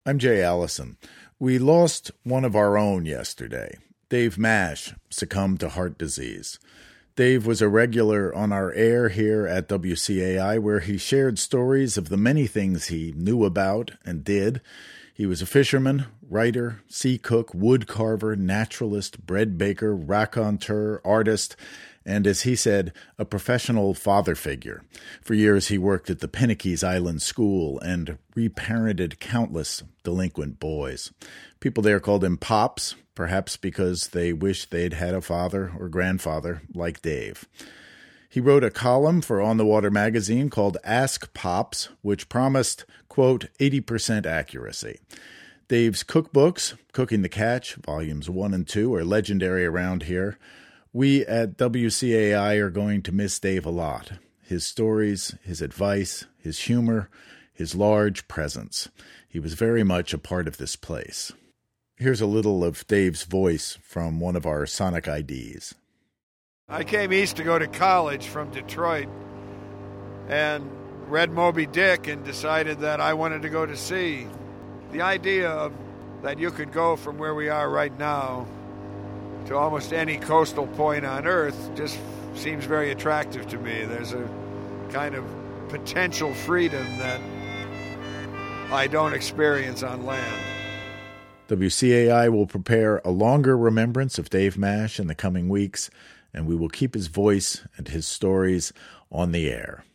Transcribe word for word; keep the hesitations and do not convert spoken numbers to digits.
I'm Jay Allison. We lost one of our own yesterday. Dave Mash succumbed to heart disease. Dave was a regular on our air here at W C A I, where he shared stories of the many things he knew about and did. He was a fisherman, writer, sea cook, wood carver, naturalist, bread baker, raconteur, artist, and, as he said, a professional father figure. For years he worked at the Pinnakeys Island School and reparented countless delinquent boys. People there called him Pops, perhaps because they wished they'd had a father or grandfather like Dave. He wrote a column for On the Water magazine called Ask Pops, which promised, quote, eighty percent accuracy. Dave's cookbooks, Cooking the Catch, volumes one and two, are legendary around here. We at W C A I are going to miss Dave a lot. His stories, his advice, his humor, his large presence. He was very much a part of this place. Here's a little of Dave's voice from one of our Sonic I Ds. I came east to go to college from Detroit and read Moby Dick and decided that I wanted to go to sea. The idea of that you could go from where we are right now to almost any coastal point on Earth just seems very attractive to me. There's a kind of potential freedom that I don't experience on land. W C A I will prepare a longer remembrance of Dave Mash in the coming weeks, and we will keep his voice and his stories on the air.